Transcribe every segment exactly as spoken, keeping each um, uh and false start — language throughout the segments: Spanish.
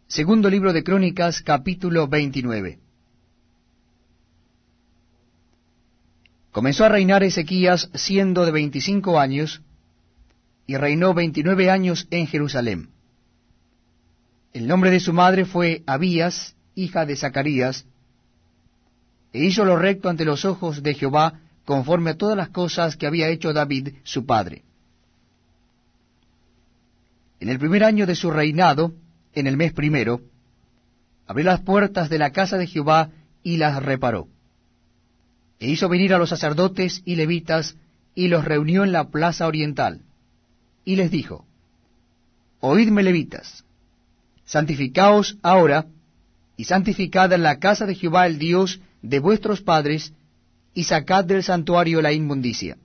Segundo libro de Crónicas, capítulo veintinueve. Comenzó a reinar Ezequías siendo de veinticinco años, y reinó veintinueve años en Jerusalén. El nombre de su madre fue Abías, hija de Zacarías, e hizo lo recto ante los ojos de Jehová, conforme a todas las cosas que había hecho David su padre. En el primer año de su reinado, en el mes primero, abrió las puertas de la casa de Jehová y las reparó. E hizo venir a los sacerdotes y levitas, y los reunió en la plaza oriental, y les dijo: Oídme, levitas, santificaos ahora, y santificad en la casa de Jehová el Dios de vuestros padres, y sacad del santuario la inmundicia.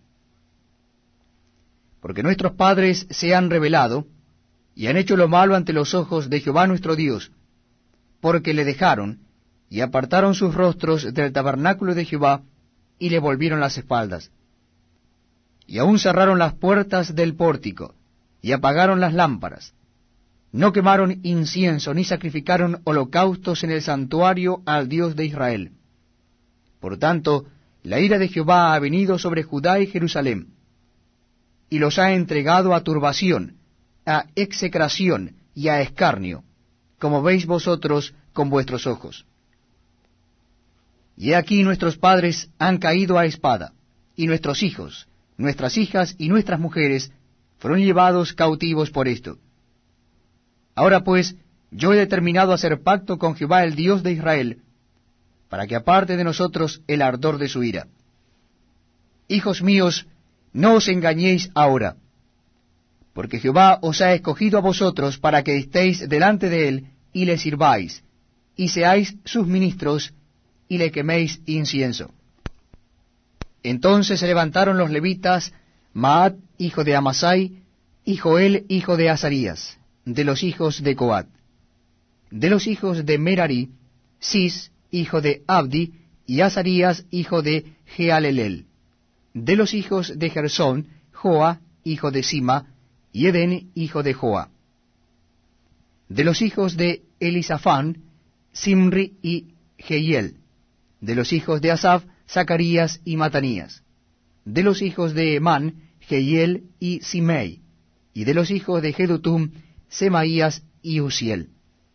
Porque nuestros padres se han rebelado, y han hecho lo malo ante los ojos de Jehová nuestro Dios, porque le dejaron, y apartaron sus rostros del tabernáculo de Jehová, y le volvieron las espaldas. Y aún cerraron las puertas del pórtico, y apagaron las lámparas. No quemaron incienso, ni sacrificaron holocaustos en el santuario al Dios de Israel. Por tanto, la ira de Jehová ha venido sobre Judá y Jerusalén, y los ha entregado a turbación, a execración y a escarnio, como veis vosotros con vuestros ojos. Y he aquí nuestros padres han caído a espada, y nuestros hijos, nuestras hijas y nuestras mujeres fueron llevados cautivos por esto. Ahora pues, yo he determinado hacer pacto con Jehová el Dios de Israel, para que aparte de nosotros el ardor de su ira. Hijos míos, no os engañéis ahora, porque Jehová os ha escogido a vosotros para que estéis delante de él y le sirváis, y seáis sus ministros, y le queméis incienso. Entonces se levantaron los levitas, Maat, hijo de Amasai, y Joel, hijo de Azarías, de los hijos de Coat. De los hijos de Merari, Cis, hijo de Abdi, y Azarías, hijo de Jealelel. De los hijos de Gersón, Joa, hijo de Sima, y Eden, hijo de Joa. De los hijos de Elisafán, Simri y Jehiel. De los hijos de Asaf, Zacarías y Matanías. De los hijos de Emán, Jehiel y Simei. Y de los hijos de Jedutum, Semaías y Uziel.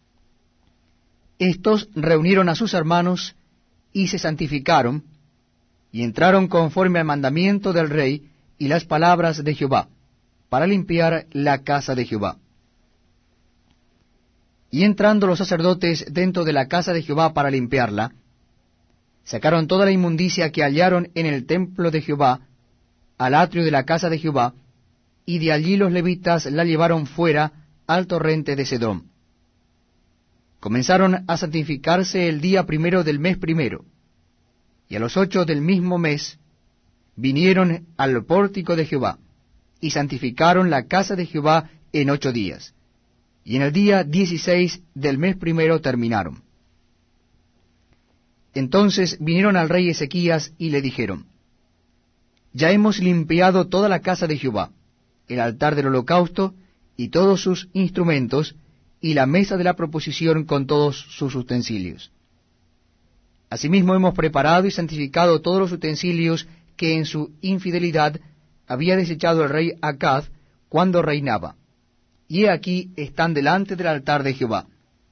Estos reunieron a sus hermanos y se santificaron, y entraron conforme al mandamiento del rey y las palabras de Jehová, para limpiar la casa de Jehová. Y entrando los sacerdotes dentro de la casa de Jehová para limpiarla, sacaron toda la inmundicia que hallaron en el templo de Jehová, al atrio de la casa de Jehová, y de allí los levitas la llevaron fuera al torrente de Cedrón. Comenzaron a santificarse el día primero del mes primero, y a los ocho del mismo mes vinieron al pórtico de Jehová, y santificaron la casa de Jehová en ocho días, y en el día dieciséis del mes primero terminaron. Entonces vinieron al rey Ezequías y le dijeron: Ya hemos limpiado toda la casa de Jehová, el altar del holocausto, y todos sus instrumentos, y la mesa de la proposición con todos sus utensilios. Asimismo hemos preparado y santificado todos los utensilios que en su infidelidad había desechado el rey Acaz cuando reinaba, y he aquí están delante del altar de Jehová.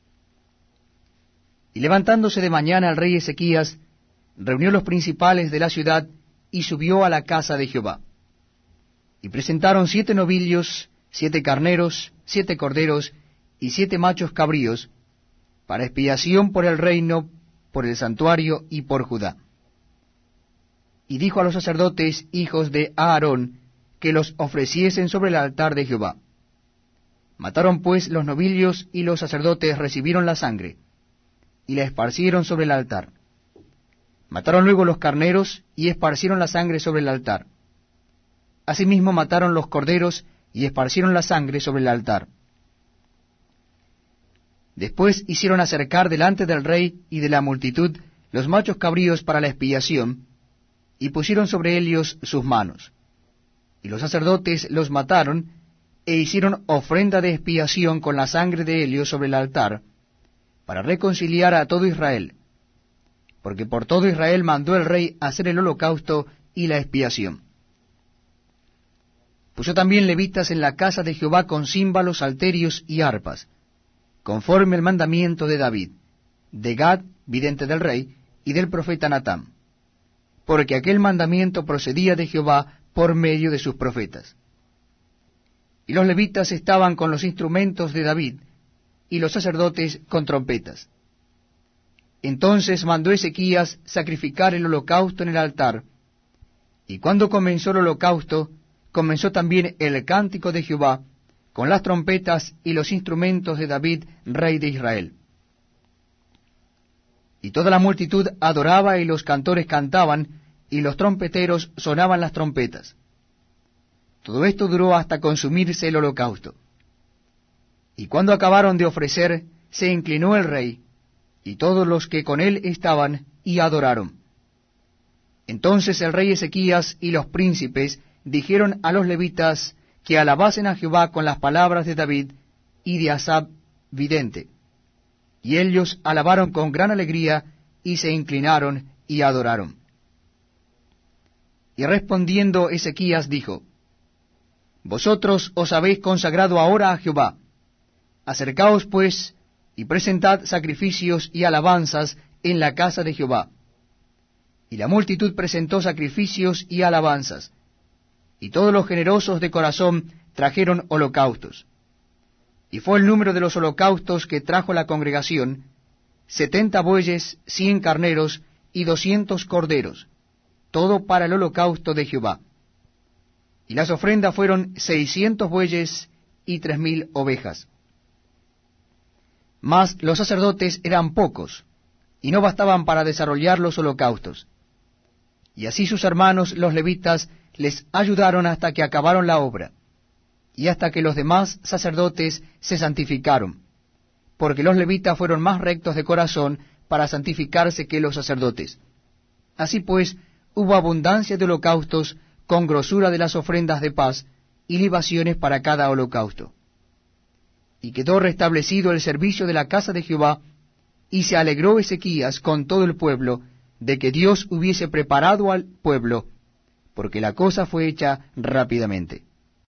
Y levantándose de mañana el rey Ezequías, reunió los principales de la ciudad, y subió a la casa de Jehová. Y presentaron siete novillos, siete carneros, siete corderos, y siete machos cabríos, para expiación por el reino, por el santuario y por Judá. Y dijo a los sacerdotes, hijos de Aarón, que los ofreciesen sobre el altar de Jehová. Mataron pues los novillos, y los sacerdotes recibieron la sangre, y la esparcieron sobre el altar. Mataron luego los carneros, y esparcieron la sangre sobre el altar. Asimismo mataron los corderos, y esparcieron la sangre sobre el altar. Después hicieron acercar delante del rey y de la multitud los machos cabríos para la expiación, y pusieron sobre ellos sus manos. Y los sacerdotes los mataron, e hicieron ofrenda de expiación con la sangre de ellos sobre el altar, para reconciliar a todo Israel, porque por todo Israel mandó el rey hacer el holocausto y la expiación. Puso también levitas en la casa de Jehová con címbalos, salterios y arpas, conforme al mandamiento de David, de Gad, vidente del rey, y del profeta Natán, porque aquel mandamiento procedía de Jehová por medio de sus profetas. Y los levitas estaban con los instrumentos de David, y los sacerdotes con trompetas. Entonces mandó Ezequías sacrificar el holocausto en el altar, y cuando comenzó el holocausto, comenzó también el cántico de Jehová, con las trompetas y los instrumentos de David, rey de Israel. Y toda la multitud adoraba, y los cantores cantaban, y los trompeteros sonaban las trompetas. Todo esto duró hasta consumirse el holocausto. Y cuando acabaron de ofrecer, se inclinó el rey, y todos los que con él estaban, y adoraron. Entonces el rey Ezequías y los príncipes dijeron a los levitas que alabasen a Jehová con las palabras de David y de Asaf vidente. Y ellos alabaron con gran alegría, y se inclinaron y adoraron. Y respondiendo Ezequías dijo: Vosotros os habéis consagrado ahora a Jehová. Acercaos pues, y presentad sacrificios y alabanzas en la casa de Jehová. Y la multitud presentó sacrificios y alabanzas, y todos los generosos de corazón trajeron holocaustos. Y fue el número de los holocaustos que trajo la congregación, setenta bueyes, cien carneros y doscientos corderos, todo para el holocausto de Jehová. Y las ofrendas fueron seiscientos bueyes y tres mil ovejas. Mas los sacerdotes eran pocos, y no bastaban para desarrollar los holocaustos. Y así sus hermanos los levitas les ayudaron hasta que acabaron la obra, y hasta que los demás sacerdotes se santificaron, porque los levitas fueron más rectos de corazón para santificarse que los sacerdotes. Así pues, hubo abundancia de holocaustos con grosura de las ofrendas de paz y libaciones para cada holocausto. Y quedó restablecido el servicio de la casa de Jehová, y se alegró Ezequías con todo el pueblo de que Dios hubiese preparado al pueblo, porque la cosa fue hecha rápidamente.